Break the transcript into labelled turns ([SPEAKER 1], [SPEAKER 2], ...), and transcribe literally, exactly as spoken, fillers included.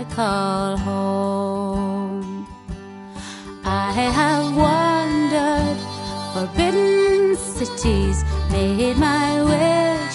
[SPEAKER 1] call home. I have wandered forbidden cities, made my way